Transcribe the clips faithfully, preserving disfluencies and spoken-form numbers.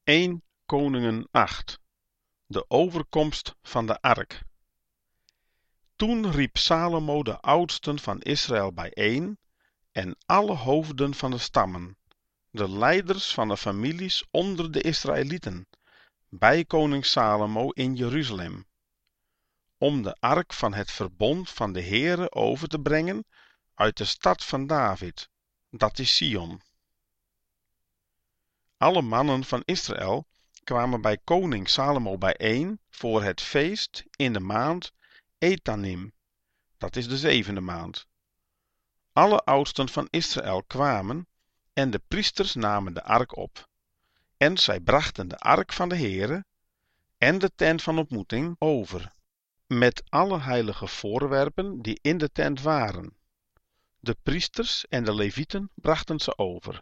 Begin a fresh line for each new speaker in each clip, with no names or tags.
eerste Koningen acht. De overkomst van de ark. Toen riep Salomo de oudsten van Israël bijeen en alle hoofden van de stammen, de leiders van de families onder de Israëlieten, bij koning Salomo in Jeruzalem, om de ark van het verbond van de Heere over te brengen uit de stad van David, dat is Sion. Alle mannen van Israël kwamen bij koning Salomo bijeen voor het feest in de maand Etanim, dat is de zevende maand. Alle oudsten van Israël kwamen en de priesters namen de ark op. En zij brachten de ark van de Heere en de tent van ontmoeting over, met alle heilige voorwerpen die in de tent waren. De priesters en de levieten brachten ze over.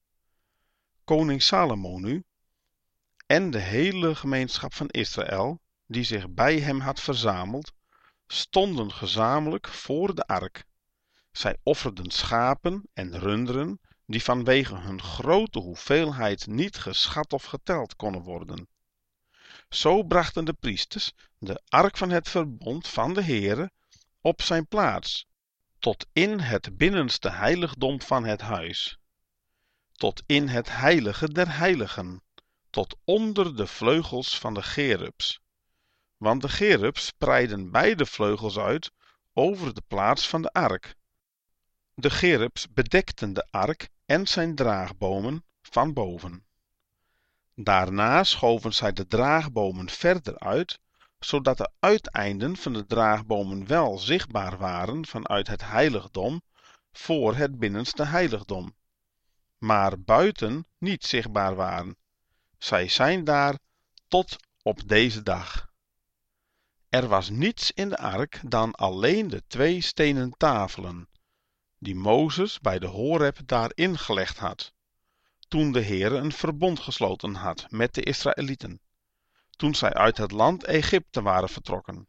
Koning Salomo nu en de hele gemeenschap van Israël, die zich bij hem had verzameld, stonden gezamenlijk voor de ark. Zij offerden schapen en runderen, die vanwege hun grote hoeveelheid niet geschat of geteld konden worden. Zo brachten de priesters de ark van het verbond van de Heere op zijn plaats, tot in het binnenste heiligdom van het huis, tot in het heilige der heiligen, tot onder de vleugels van de gerubs. Want de gerubs spreidden beide vleugels uit over de plaats van de ark. De gerubs bedekten de ark en zijn draagbomen van boven. Daarna schoven zij de draagbomen verder uit, zodat de uiteinden van de draagbomen wel zichtbaar waren vanuit het heiligdom voor het binnenste heiligdom, maar buiten niet zichtbaar waren. Zij zijn daar tot op deze dag. Er was niets in de ark dan alleen de twee stenen tafelen, die Mozes bij de Horeb daarin gelegd had, toen de Heere een verbond gesloten had met de Israëlieten, toen zij uit het land Egypte waren vertrokken.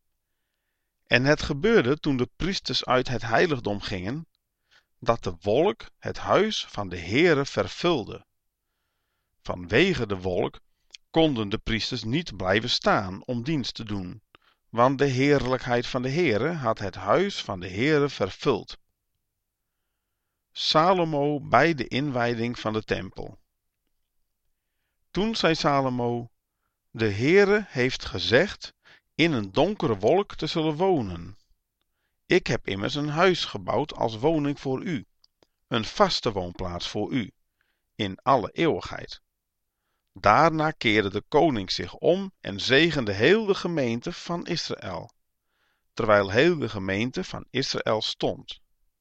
En het gebeurde toen de priesters uit het heiligdom gingen, dat de wolk het huis van de Heere vervulde. Vanwege de wolk konden de priesters niet blijven staan om dienst te doen, want de heerlijkheid van de Heere had het huis van de Heere vervuld. Salomo bij de inwijding van de tempel. Toen zei Salomo: De Heere heeft gezegd in een donkere wolk te zullen wonen. Ik heb immers een huis gebouwd als woning voor u, een vaste woonplaats voor u, in alle eeuwigheid. Daarna keerde de koning zich om en zegende heel de gemeente van Israël, terwijl heel de gemeente van Israël stond.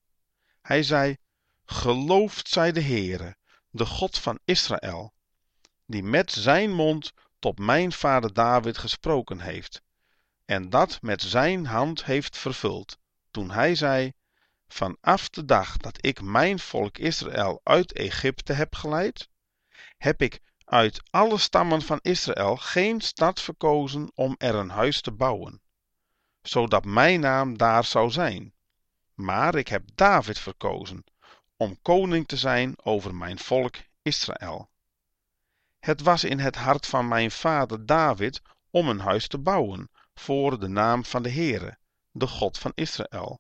Hij zei: Geloofd zij de Heere, de God van Israël, die met zijn mond tot mijn vader David gesproken heeft, en dat met zijn hand heeft vervuld, toen hij zei: Vanaf de dag dat ik mijn volk Israël uit Egypte heb geleid, heb ik uit alle stammen van Israël geen stad verkozen om er een huis te bouwen, zodat mijn naam daar zou zijn. Maar ik heb David verkozen om koning te zijn over mijn volk Israël. Het was in het hart van mijn vader David om een huis te bouwen voor de naam van de Heere, de God van Israël.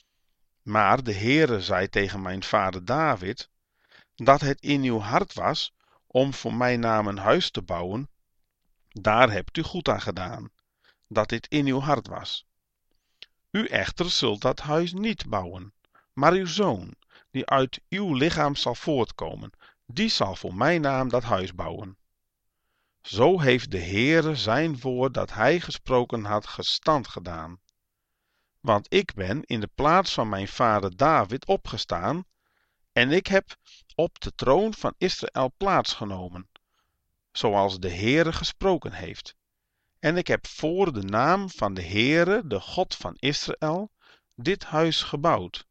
Maar de Heere zei tegen mijn vader David, dat het in uw hart was om voor mijn naam een huis te bouwen. Daar hebt u goed aan gedaan, dat dit in uw hart was. U echter zult dat huis niet bouwen, maar uw zoon, die uit uw lichaam zal voortkomen, die zal voor mijn naam dat huis bouwen. Zo heeft de Heere zijn woord dat hij gesproken had gestand gedaan. Want ik ben in de plaats van mijn vader David opgestaan, en ik heb op de troon van Israël plaatsgenomen, zoals de Heere gesproken heeft. En ik heb voor de naam van de Heere, de God van Israël, dit huis gebouwd.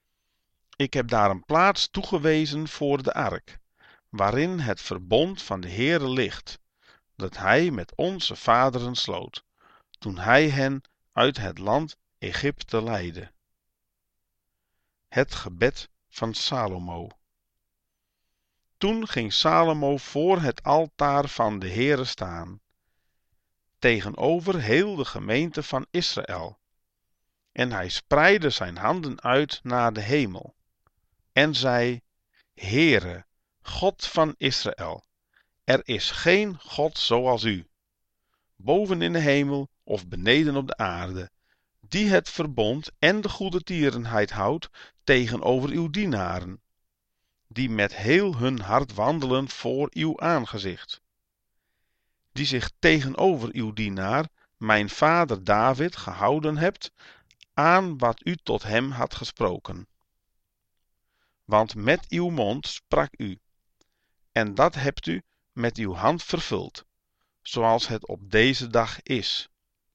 Ik heb daar een plaats toegewezen voor de ark, waarin het verbond van de Heere ligt, dat hij met onze vaderen sloot, toen hij hen uit het land Egypte leidde. Het gebed van Salomo. Toen ging Salomo voor het altaar van de Heere staan, tegenover heel de gemeente van Israël. En hij spreidde zijn handen uit naar de hemel en zei: Heere, God van Israël, er is geen God zoals u, boven in de hemel of beneden op de aarde, die het verbond en de goede tierenheid houdt tegenover uw dienaren, die met heel hun hart wandelen voor uw aangezicht, die zich tegenover uw dienaar, mijn vader David, gehouden hebt aan wat u tot hem had gesproken. Want met uw mond sprak u, en dat hebt u met uw hand vervuld, zoals het op deze dag is.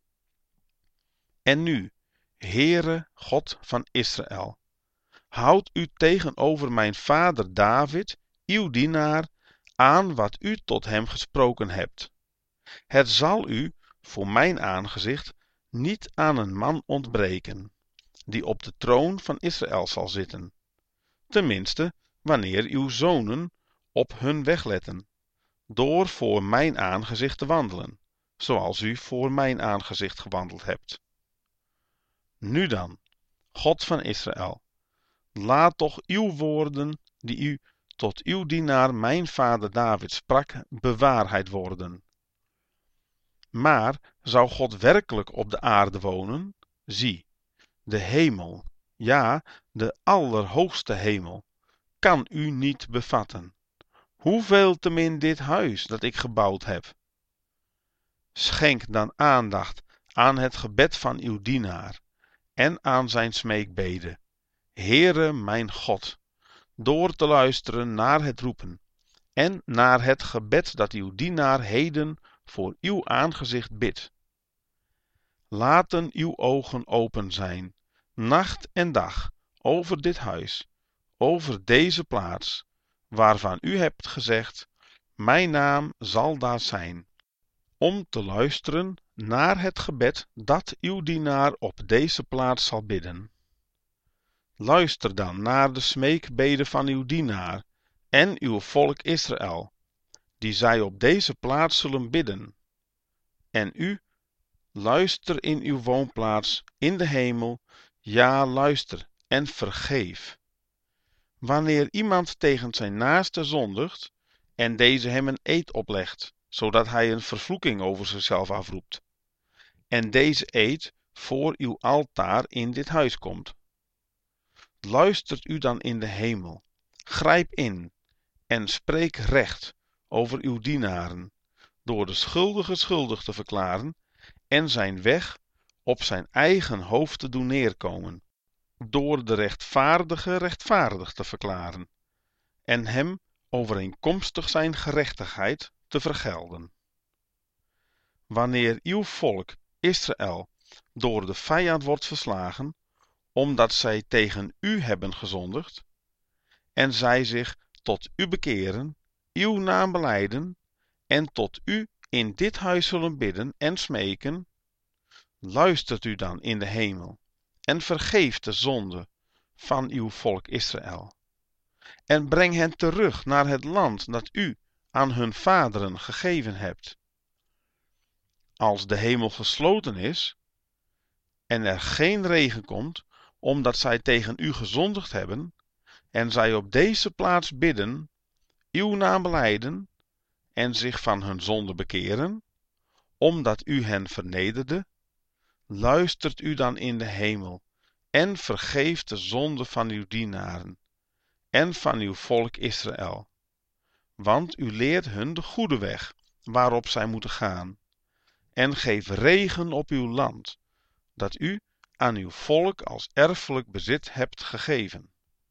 En nu, Heere God van Israël, houd u tegenover mijn vader David, uw dienaar, aan wat u tot hem gesproken hebt. Het zal u, voor mijn aangezicht, niet aan een man ontbreken, die op de troon van Israël zal zitten, tenminste wanneer uw zonen op hun weg letten, door voor mijn aangezicht te wandelen, zoals u voor mijn aangezicht gewandeld hebt. Nu dan, God van Israël, laat toch uw woorden, die u tot uw dienaar mijn vader David sprak, bewaarheid worden. Maar zou God werkelijk op de aarde wonen? Zie, de hemel, ja, de allerhoogste hemel, kan u niet bevatten. Hoeveel temin dit huis dat ik gebouwd heb. Schenk dan aandacht aan het gebed van uw dienaar en aan zijn smeekbeden, Heere mijn God, door te luisteren naar het roepen en naar het gebed dat uw dienaar heden voor uw aangezicht bidt. Laten uw ogen open zijn, nacht en dag, over dit huis, over deze plaats, waarvan u hebt gezegd, mijn naam zal daar zijn, om te luisteren naar het gebed dat uw dienaar op deze plaats zal bidden. Luister dan naar de smeekbeden van uw dienaar en uw volk Israël, die zij op deze plaats zullen bidden. En u, luister in uw woonplaats in de hemel, ja, luister en vergeef. Wanneer iemand tegen zijn naaste zondigt en deze hem een eed oplegt, zodat hij een vervloeking over zichzelf afroept, en deze eed voor uw altaar in dit huis komt, luistert u dan in de hemel, grijp in en spreek recht over uw dienaren, door de schuldige schuldig te verklaren en zijn weg op zijn eigen hoofd te doen neerkomen, door de rechtvaardige rechtvaardig te verklaren en hem overeenkomstig zijn gerechtigheid te vergelden. Wanneer uw volk Israël door de vijand wordt verslagen, omdat zij tegen u hebben gezondigd, en zij zich tot u bekeren, uw naam belijden, en tot u in dit huis zullen bidden en smeken, luistert u dan in de hemel, en vergeeft de zonde van uw volk Israël, en breng hen terug naar het land dat u aan hun vaderen gegeven hebt. Als de hemel gesloten is, en er geen regen komt, omdat zij tegen u gezondigd hebben, en zij op deze plaats bidden, uw naam belijden, en zich van hun zonde bekeren, omdat u hen vernederde, luistert u dan in de hemel, en vergeeft de zonde van uw dienaren, en van uw volk Israël. Want u leert hun de goede weg, waarop zij moeten gaan, en geeft regen op uw land, dat u aan uw volk als erfelijk bezit hebt gegeven.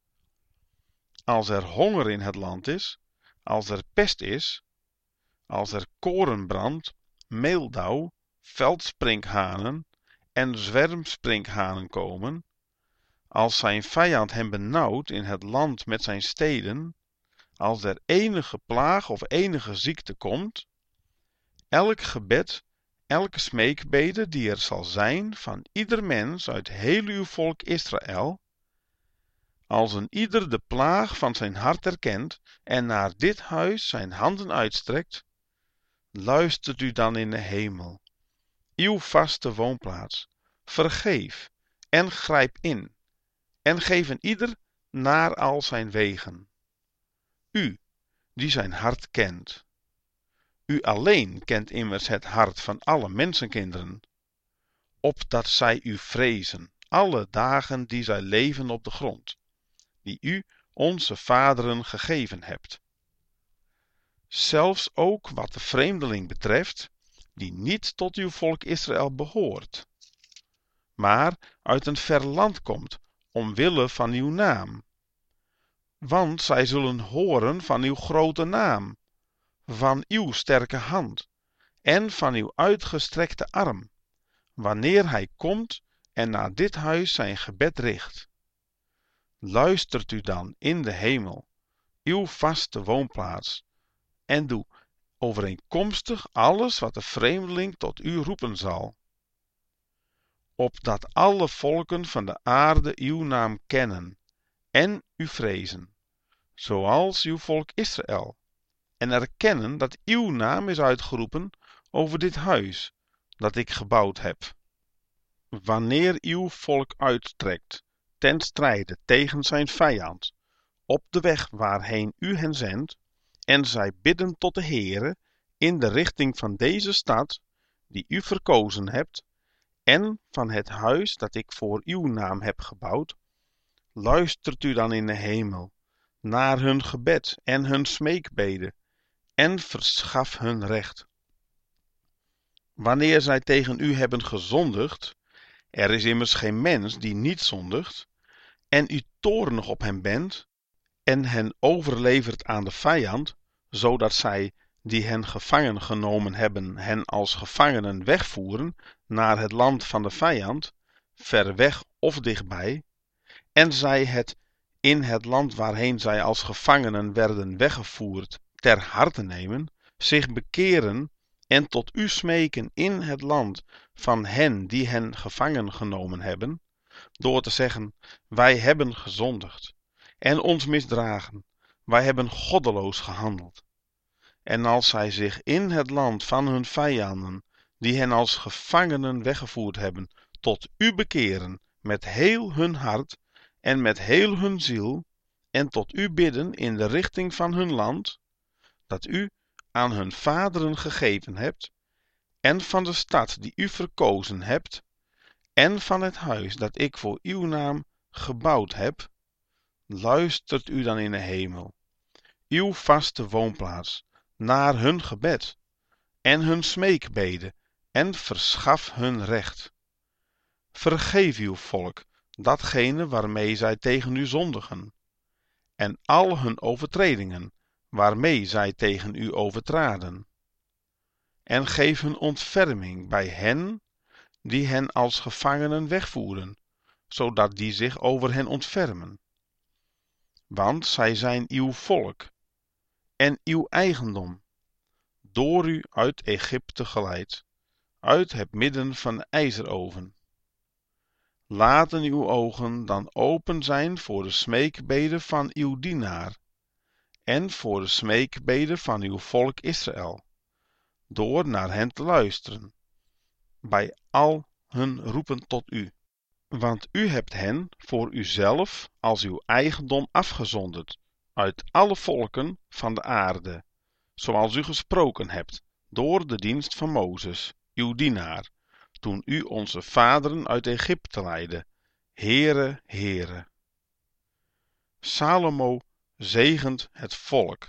Als er honger in het land is, als er pest is, als er koren brandt, meeldauw, veldsprinkhanen en zwermsprinkhanen komen, als zijn vijand hem benauwt in het land met zijn steden, als er enige plaag of enige ziekte komt, elk gebed, elke smeekbede die er zal zijn van ieder mens uit heel uw volk Israël, als een ieder de plaag van zijn hart erkent en naar dit huis zijn handen uitstrekt, luistert u dan in de hemel, uw vaste woonplaats, vergeef en grijp in en geef een ieder naar al zijn wegen. U, die zijn hart kent. U alleen kent immers het hart van alle mensenkinderen, opdat zij u vrezen alle dagen die zij leven op de grond, die u onze vaderen gegeven hebt. Zelfs ook wat de vreemdeling betreft, die niet tot uw volk Israël behoort, maar uit een ver land komt, omwille van uw naam. Want zij zullen horen van uw grote naam, van uw sterke hand en van uw uitgestrekte arm, wanneer hij komt en naar dit huis zijn gebed richt. Luistert u dan in de hemel, uw vaste woonplaats, en doe overeenkomstig alles wat de vreemdeling tot u roepen zal, opdat alle volken van de aarde uw naam kennen en u vrezen, zoals uw volk Israël, en erkennen dat uw naam is uitgeroepen over dit huis dat ik gebouwd heb. Wanneer uw volk uittrekt ten strijde tegen zijn vijand, op de weg waarheen u hen zendt, en zij bidden tot de Heere in de richting van deze stad, die u verkozen hebt, en van het huis dat ik voor uw naam heb gebouwd, luistert u dan in de hemel, naar hun gebed en hun smeekbeden, en verschaf hun recht. Wanneer zij tegen u hebben gezondigd, er is immers geen mens die niet zondigt, en u toornig op hen bent, en hen overlevert aan de vijand, zodat zij, die hen gevangen genomen hebben, hen als gevangenen wegvoeren naar het land van de vijand, ver weg of dichtbij, en zij het in het land waarheen zij als gevangenen werden weggevoerd ter harte nemen, zich bekeren en tot u smeken in het land van hen die hen gevangen genomen hebben, door te zeggen: wij hebben gezondigd en ons misdragen, wij hebben goddeloos gehandeld. En als zij zich in het land van hun vijanden, die hen als gevangenen weggevoerd hebben, tot u bekeren met heel hun hart en met heel hun ziel, en tot u bidden in de richting van hun land, dat u aan hun vaderen gegeven hebt, en van de stad die u verkozen hebt, en van het huis dat ik voor uw naam gebouwd heb, luistert u dan in de hemel, uw vaste woonplaats, naar hun gebed en hun smeekbeden, en verschaf hun recht. Vergeef uw volk datgene waarmee zij tegen u zondigen, en al hun overtredingen waarmee zij tegen u overtraden. En geef hun ontferming bij hen die hen als gevangenen wegvoeren, zodat die zich over hen ontfermen. Want zij zijn uw volk en uw eigendom, door u uit Egypte geleid, uit het midden van de ijzeroven. Laten uw ogen dan open zijn voor de smeekbeden van uw dienaar en voor de smeekbeden van uw volk Israël, door naar hen te luisteren, bij al hun roepen tot u. Want u hebt hen voor uzelf als uw eigendom afgezonderd uit alle volken van de aarde, zoals u gesproken hebt door de dienst van Mozes, uw dienaar, toen u onze vaderen uit Egypte leidde. Heere, Heere. Salomo zegent het volk.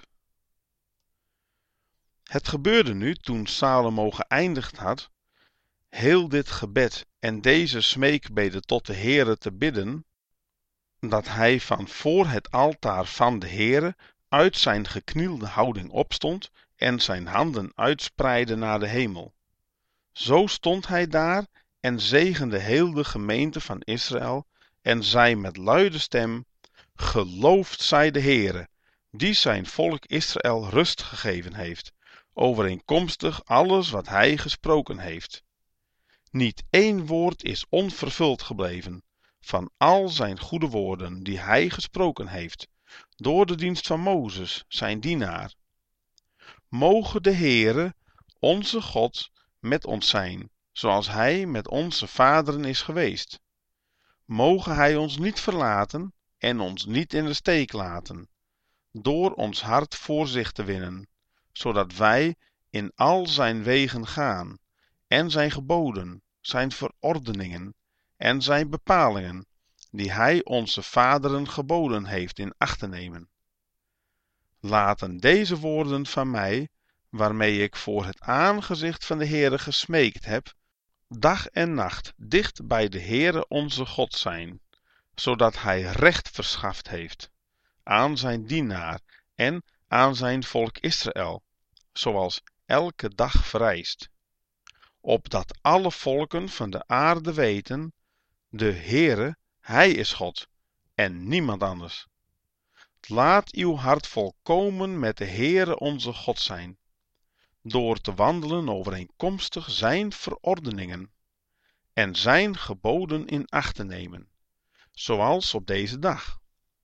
Het gebeurde nu, toen Salomo geëindigd had heel dit gebed en deze smeekbeden tot de Heere te bidden, dat hij van voor het altaar van de Heere uit zijn geknielde houding opstond en zijn handen uitspreidde naar de hemel. Zo stond hij daar en zegende heel de gemeente van Israël en zei met luide stem: geloofd zij de Heere, die zijn volk Israël rust gegeven heeft, overeenkomstig alles wat hij gesproken heeft. Niet één woord is onvervuld gebleven van al zijn goede woorden die hij gesproken heeft, door de dienst van Mozes, zijn dienaar. Moge de Heere, onze God, met ons zijn, zoals hij met onze vaderen is geweest. Moge hij ons niet verlaten en ons niet in de steek laten, door ons hart voor zich te winnen, zodat wij in al zijn wegen gaan en zijn geboden, zijn verordeningen en zijn bepalingen, die hij onze vaderen geboden heeft, in acht te nemen. Laten deze woorden van mij, waarmee ik voor het aangezicht van de Heere gesmeekt heb, dag en nacht dicht bij de Heere onze God zijn, zodat hij recht verschaft heeft aan zijn dienaar en aan zijn volk Israël, zoals elke dag vereist, opdat alle volken van de aarde weten, de Heere, hij is God en niemand anders. Laat uw hart volkomen met de Heere onze God zijn, door te wandelen overeenkomstig zijn verordeningen en zijn geboden in acht te nemen, zoals op deze dag.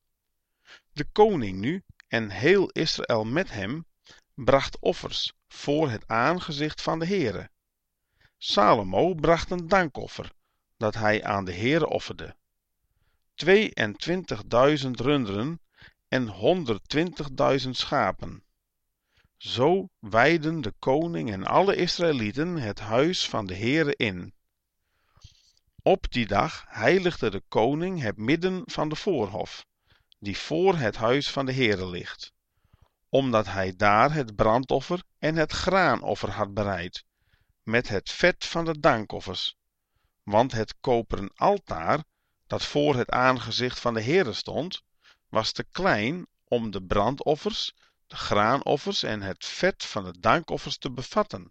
De koning nu, en heel Israël met hem, bracht offers voor het aangezicht van de Heere. Salomo bracht een dankoffer, dat hij aan de Heere offerde. Tweeëntwintigduizend runderen en honderdtwintigduizend schapen. Zo wijden de koning en alle Israëlieten het huis van de Heere in. Op die dag heiligde de koning het midden van de voorhof, die voor het huis van de Heere ligt, omdat hij daar het brandoffer en het graanoffer had bereid, met het vet van de dankoffers, want het koperen altaar, dat voor het aangezicht van de Heere stond, was te klein om de brandoffers, de graanoffers en het vet van de dankoffers te bevatten.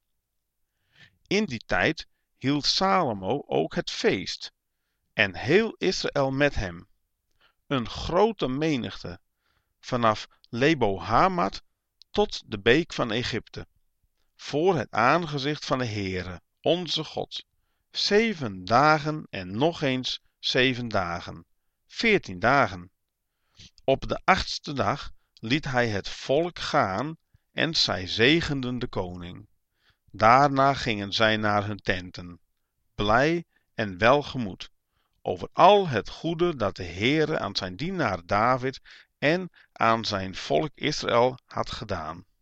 In die tijd hield Salomo ook het feest, en heel Israël met hem, een grote menigte, vanaf Lebo Hamat tot de beek van Egypte, voor het aangezicht van de Heere, onze God, zeven dagen en nog eens zeven dagen, veertien dagen. Op de achtste dag liet hij het volk gaan en zij zegenden de koning. Daarna gingen zij naar hun tenten, blij en welgemoed, over al het goede dat de Heere aan zijn dienaar David en aan zijn volk Israël had gedaan.